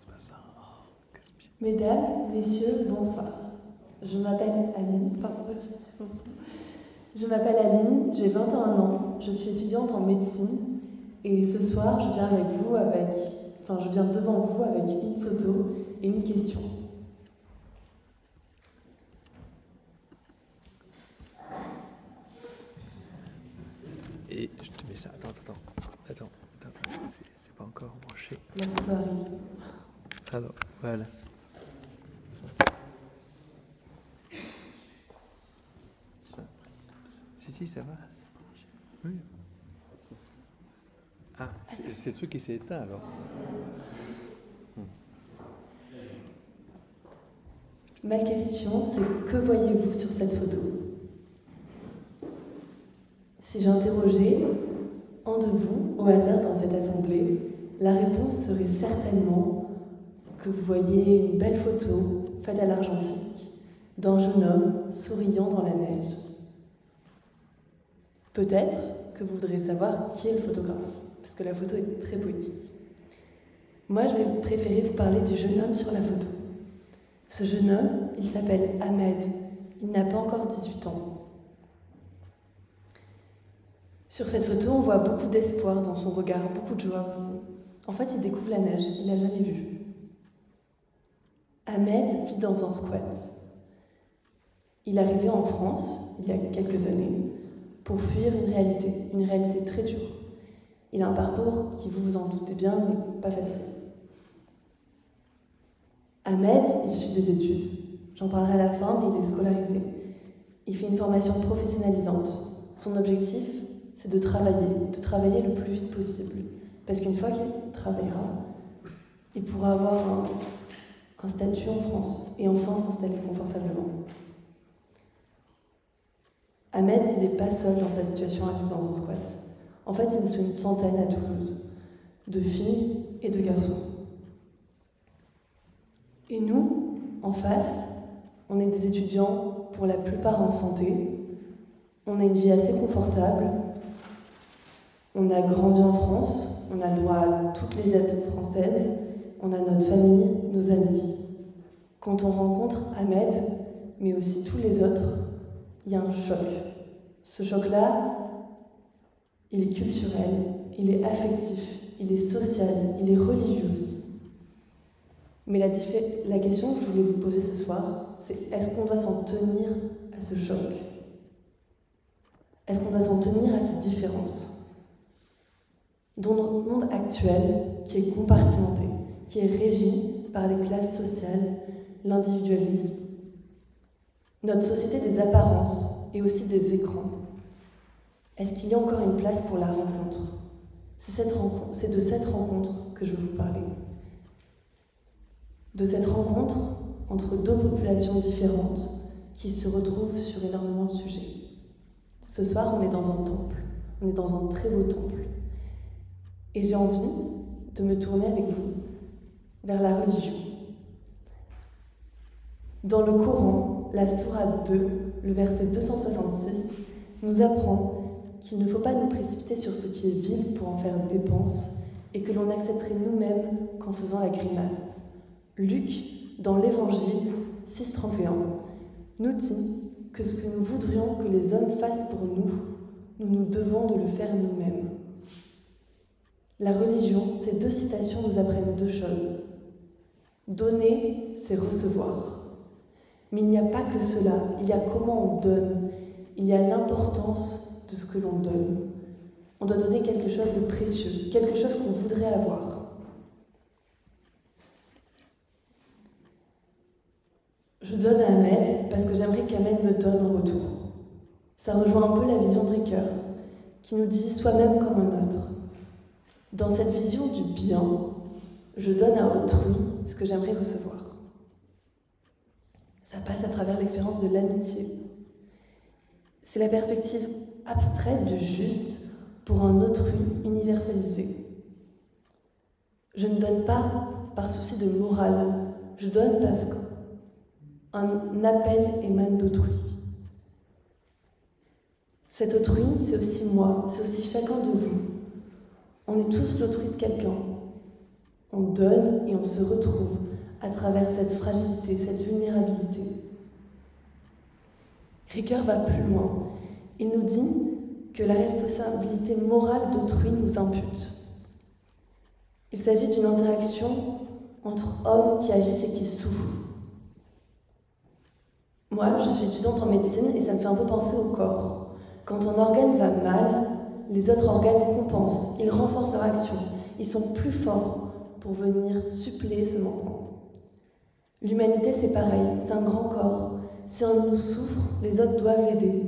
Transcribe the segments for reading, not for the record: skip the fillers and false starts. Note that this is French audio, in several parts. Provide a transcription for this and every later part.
Mesdames, messieurs, bonsoir. Je m'appelle Aline. Bonsoir. Je m'appelle Aline, j'ai 21 ans, je suis étudiante en médecine et ce soir je viens devant vous avec une photo et une question. Et je te mets ça. Attends, c'est pas encore branché. La photo arrive. Alors, voilà. Si, ça va. Oui. Ah, c'est le truc qui s'est éteint alors. Ma question, c'est que voyez-vous sur cette photo ? Si j'interrogeais un de vous, au hasard dans cette assemblée, la réponse serait certainement que vous voyez une belle photo faite à l'argentique d'un jeune homme souriant dans la neige. Peut-être que vous voudrez savoir qui est le photographe, parce que la photo est très poétique. Moi, je vais préférer vous parler du jeune homme sur la photo. Ce jeune homme, il s'appelle Ahmed. Il n'a pas encore 18 ans. Sur cette photo, on voit beaucoup d'espoir dans son regard, beaucoup de joie aussi. En fait, il découvre la neige, il l'a jamais vue. Ahmed vit dans un squat. Il est arrivé en France, il y a quelques années, pour fuir une réalité très dure. Il a un parcours qui, vous vous en doutez bien, n'est pas facile. Ahmed, il suit des études. J'en parlerai à la fin, mais il est scolarisé. Il fait une formation professionnalisante. Son objectif, c'est de travailler le plus vite possible. Parce qu'une fois qu'il travaillera, il pourra avoir un statut en France et enfin s'installer confortablement. Ahmed, il n'est pas seul dans sa situation à vivre dans un squat. En fait, ils sont une centaine à Toulouse, de filles et de garçons. Et nous, en face, on est des étudiants, pour la plupart en santé. On a une vie assez confortable. On a grandi en France, on a le droit à toutes les aides françaises. On a notre famille, nos amis. Quand on rencontre Ahmed, mais aussi tous les autres, il y a un choc. Ce choc-là, il est culturel, il est affectif, il est social, il est religieux aussi. Mais la question que je voulais vous poser ce soir, c'est est-ce qu'on doit s'en tenir à ce choc ? Est-ce qu'on doit s'en tenir à ces différences ? Dans notre monde actuel, qui est compartimenté, qui est régi par les classes sociales, l'individualisme, notre société des apparences et aussi des écrans, est-ce qu'il y a encore une place pour la rencontre ? C'est de cette rencontre que je veux vous parler. De cette rencontre entre deux populations différentes qui se retrouvent sur énormément de sujets. Ce soir, on est dans un temple. On est dans un très beau temple. Et j'ai envie de me tourner avec vous vers la religion. Dans le Coran, la sourate 2, le verset 266, nous apprend qu'il ne faut pas nous précipiter sur ce qui est vil pour en faire dépense et que l'on accepterait nous-mêmes qu'en faisant la grimace. Luc, dans l'Évangile 6,31, nous dit que ce que nous voudrions que les hommes fassent pour nous, nous devons de le faire nous-mêmes. La religion, ces deux citations nous apprennent deux choses. Donner, c'est recevoir. Mais il n'y a pas que cela, il y a comment on donne, il y a l'importance de ce que l'on donne. On doit donner quelque chose de précieux, quelque chose qu'on voudrait avoir. Je donne à Ahmed parce que j'aimerais qu'Ahmed me donne en retour. Ça rejoint un peu la vision de Ricoeur, qui nous dit soi-même comme un autre. Dans cette vision du bien, je donne à autrui ce que j'aimerais recevoir. Ça passe à travers l'expérience de l'amitié. C'est la perspective abstraite du juste pour un autrui universalisé. Je ne donne pas par souci de morale, je donne parce qu'un appel émane d'autrui. Cet autrui, c'est aussi moi, c'est aussi chacun de vous. On est tous l'autrui de quelqu'un. On donne et on se retrouve à travers cette fragilité, cette vulnérabilité. Ricoeur va plus loin. Il nous dit que la responsabilité morale d'autrui nous impute. Il s'agit d'une interaction entre hommes qui agissent et qui souffrent. Moi, je suis étudiante en médecine et ça me fait un peu penser au corps. Quand un organe va mal, les autres organes compensent, ils renforcent leur action, ils sont plus forts pour venir suppléer ce manquement. L'humanité, c'est pareil, c'est un grand corps. Si un de nous souffre, les autres doivent l'aider.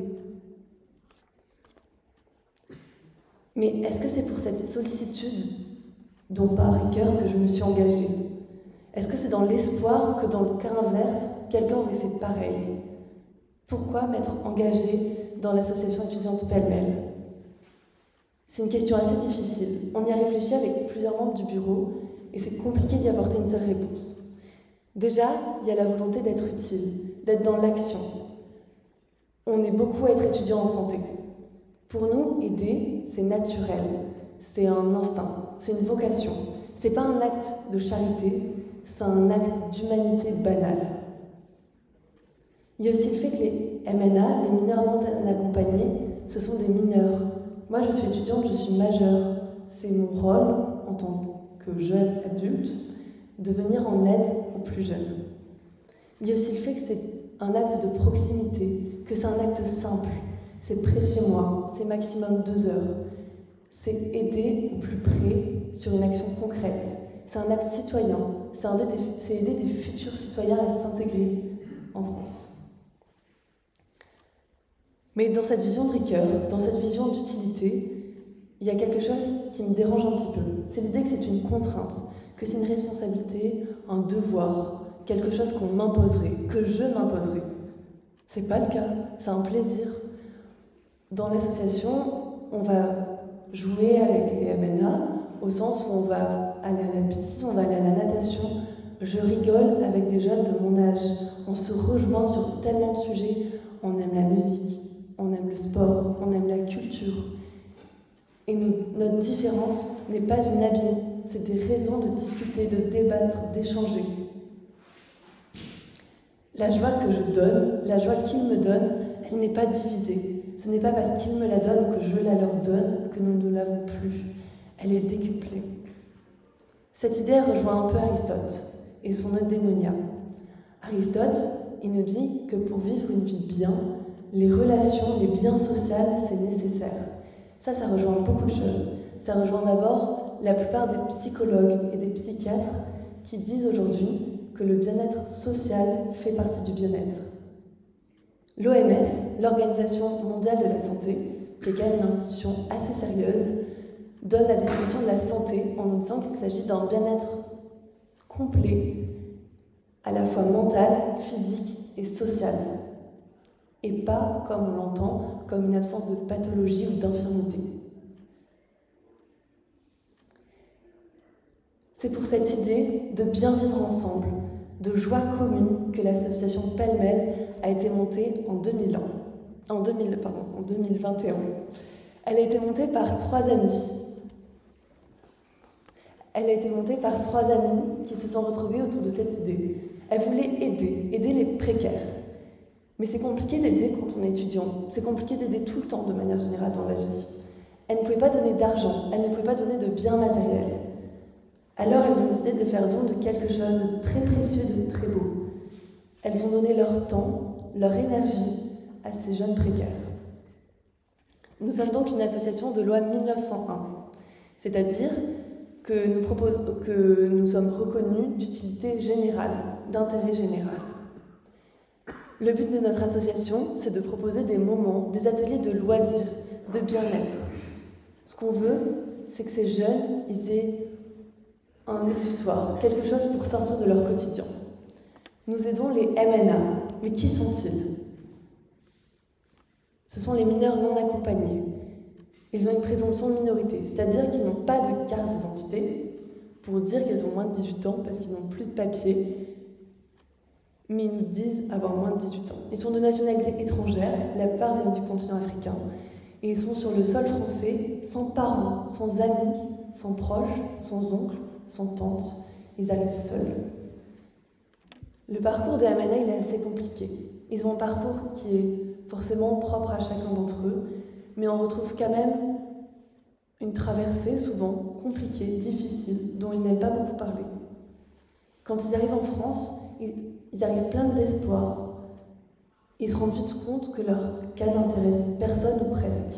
Mais est-ce que c'est pour cette sollicitude dont parle Ricoeur que je me suis engagée? Est-ce que c'est dans l'espoir que dans le cas inverse, quelqu'un aurait fait pareil? Pourquoi m'être engagée dans l'association étudiante pêle-mêle? C'est une question assez difficile. On y a réfléchi avec plusieurs membres du bureau et c'est compliqué d'y apporter une seule réponse. Déjà, il y a la volonté d'être utile, d'être dans l'action. On est beaucoup à être étudiants en santé. Pour nous, aider, c'est naturel, c'est un instinct, c'est une vocation. C'est pas un acte de charité, c'est un acte d'humanité banale. Il y a aussi le fait que les MNA, les mineurs non accompagnés, ce sont des mineurs. Moi, je suis étudiante, je suis majeure. C'est mon rôle, en tant que jeune adulte, de venir en aide aux plus jeunes. Il y a aussi le fait que c'est un acte de proximité, que c'est un acte simple. C'est près de chez moi, c'est maximum 2 heures. C'est aider au plus près sur une action concrète. C'est un acte citoyen, c'est aider des futurs citoyens à s'intégrer en France. Mais dans cette vision de Ricoeur, dans cette vision d'utilité, il y a quelque chose qui me dérange un petit peu. C'est l'idée que c'est une contrainte, que c'est une responsabilité, un devoir, quelque chose qu'on m'imposerait, que je m'imposerais. C'est pas le cas, c'est un plaisir. Dans l'association, on va jouer avec les MNA au sens où on va aller à la piscine, on va aller à la natation. Je rigole avec des jeunes de mon âge. On se rejoint sur tellement de sujets. On aime la musique, on aime le sport, on aime la culture. Et notre différence n'est pas une abîme, c'est des raisons de discuter, de débattre, d'échanger. La joie que je donne, la joie qu'ils me donnent, elle n'est pas divisée. Ce n'est pas parce qu'ils me la donnent ou que je la leur donne que nous ne l'avons plus. Elle est décuplée. Cette idée rejoint un peu Aristote et son eudémonia. Aristote, il nous dit que pour vivre une vie bien, les relations, les biens sociaux, c'est nécessaire. Ça rejoint beaucoup de choses. Ça rejoint d'abord la plupart des psychologues et des psychiatres qui disent aujourd'hui que le bien-être social fait partie du bien-être. L'OMS, l'Organisation mondiale de la santé, qui est quand même une institution assez sérieuse, donne la définition de la santé en nous disant qu'il s'agit d'un bien-être complet, à la fois mental, physique et social, et pas, comme on l'entend, comme une absence de pathologie ou d'infirmité. C'est pour cette idée de bien vivre ensemble, de joie commune que l'association Pêle-mêle a été montée en 2021. Elle a été montée par 3 amis. Elle a été montée par 3 amis qui se sont retrouvés autour de cette idée. Elle voulait aider les précaires. Mais c'est compliqué d'aider quand on est étudiant. C'est compliqué d'aider tout le temps, de manière générale, dans la vie. Elle ne pouvait pas donner d'argent, elle ne pouvait pas donner de biens matériels. Alors elles ont décidé de faire don de quelque chose de très précieux, de très beau. Elles ont donné leur temps, leur énergie à ces jeunes précaires. Nous sommes donc une association de loi 1901, c'est-à-dire que nous sommes reconnus d'utilité générale, d'intérêt général. Le but de notre association, c'est de proposer des moments, des ateliers de loisirs, de bien-être. Ce qu'on veut, c'est que ces jeunes, ils aient un exutoire, quelque chose pour sortir de leur quotidien. Nous aidons les MNA, mais qui sont-ils? Ce sont les mineurs non accompagnés. Ils ont une présomption de minorité, c'est-à-dire qu'ils n'ont pas de carte d'identité pour dire qu'ils ont moins de 18 ans parce qu'ils n'ont plus de papier, mais ils nous disent avoir moins de 18 ans. Ils sont de nationalité étrangère, la plupart viennent du continent africain, et ils sont sur le sol français, sans parents, sans amis, sans proches, sans oncles sans tente, ils arrivent seuls. Le parcours des Amana, il est assez compliqué. Ils ont un parcours qui est forcément propre à chacun d'entre eux, mais on retrouve quand même une traversée souvent compliquée, difficile, dont ils n'aiment pas beaucoup parler. Quand ils arrivent en France, ils arrivent pleins d'espoir. Ils se rendent vite compte que leur cas n'intéresse personne ou presque.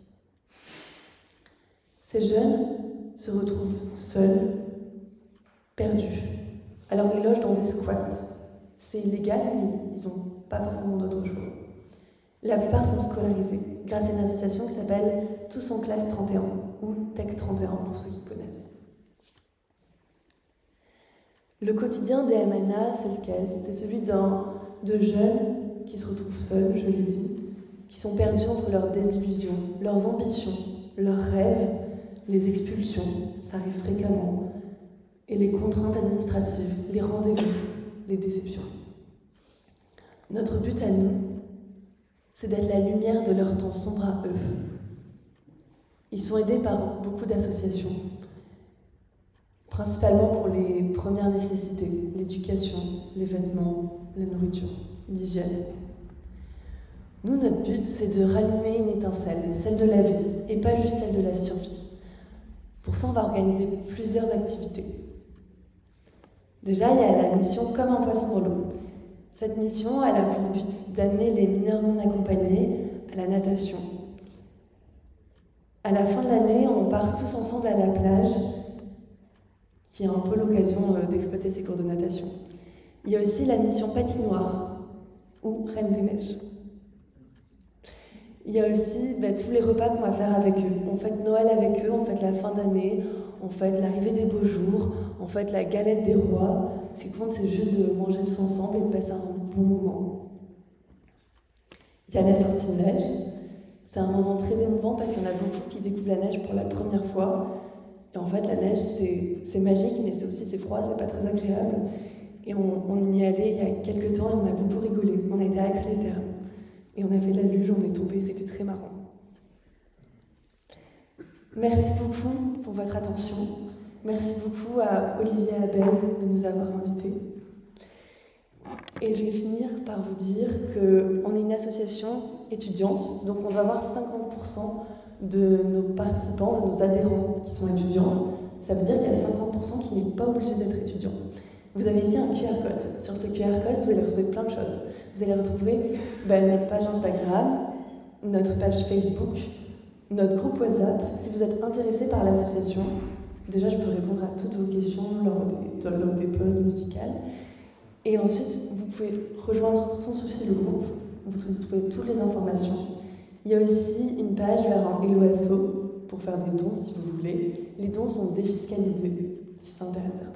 Ces jeunes se retrouvent seuls, perdus. Alors ils logent dans des squats. C'est illégal, mais ils n'ont pas forcément d'autre choix. La plupart sont scolarisés grâce à une association qui s'appelle Tous en classe 31 ou Tech 31 pour ceux qui connaissent. Le quotidien des Amana, c'est lequel? C'est celui de jeunes qui se retrouvent seuls, je l'ai dit, qui sont perdus entre leurs désillusions, leurs ambitions, leurs rêves, les expulsions, ça arrive fréquemment, et les contraintes administratives, les rendez-vous, les déceptions. Notre but à nous, c'est d'être la lumière de leur temps sombre à eux. Ils sont aidés par beaucoup d'associations, principalement pour les premières nécessités, l'éducation, les vêtements, la nourriture, l'hygiène. Nous, notre but, c'est de rallumer une étincelle, celle de la vie, et pas juste celle de la survie. Pour ça, on va organiser plusieurs activités. Déjà, il y a la mission Comme un poisson dans l'eau. Cette mission, elle a pour but d'amener les mineurs non accompagnés à la natation. À la fin de l'année, on part tous ensemble à la plage, qui est un peu l'occasion d'exploiter ces cours de natation. Il y a aussi la mission Patinoire, ou Reine des Neiges. Il y a aussi tous les repas qu'on va faire avec eux. On fête Noël avec eux, on fête la fin d'année, on fête l'arrivée des beaux jours, on fête la galette des rois. Ce qui compte, c'est juste de manger tous ensemble et de passer un bon moment. Il y a la sortie de neige. C'est un moment très émouvant parce qu'il y en a beaucoup qui découvrent la neige pour la première fois. Et en fait, la neige, c'est magique, mais c'est froid, c'est pas très agréable. Et on y allait il y a quelques temps et on a beaucoup rigolé. On a été à Aix-les-Thermes. Et on a fait de la luge, on est tombé, c'était très marrant. Merci beaucoup pour votre attention. Merci beaucoup à Olivier et Abel de nous avoir invités. Et je vais finir par vous dire qu'on est une association étudiante, donc on va avoir 50% de nos participants, de nos adhérents qui sont étudiants. Ça veut dire qu'il y a 50% qui n'est pas obligé d'être étudiant. Vous avez ici un QR code. Sur ce QR code, vous allez retrouver plein de choses. Vous allez retrouver notre page Instagram, notre page Facebook, notre groupe WhatsApp. Si vous êtes intéressé par l'association, déjà je peux répondre à toutes vos questions lors des pauses musicales. Et ensuite, vous pouvez rejoindre sans souci le groupe. Vous trouvez toutes les informations. Il y a aussi une page vers un Hello Asso pour faire des dons si vous voulez. Les dons sont défiscalisés, si ça intéresse certains.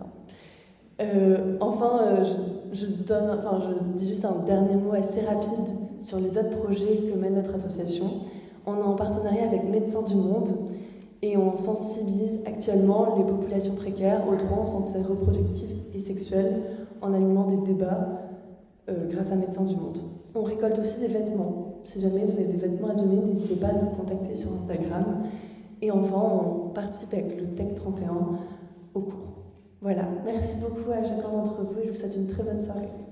Je dis juste un dernier mot assez rapide sur les autres projets que mène notre association. On est en partenariat avec Médecins du Monde et on sensibilise actuellement les populations précaires aux droits en santé reproductive et sexuelle en animant des débats grâce à Médecins du Monde. On récolte aussi des vêtements. Si jamais vous avez des vêtements à donner, n'hésitez pas à nous contacter sur Instagram. Et enfin, on participe avec le Tech 31 au cours. Voilà, merci beaucoup à chacun d'entre vous et je vous souhaite une très bonne soirée.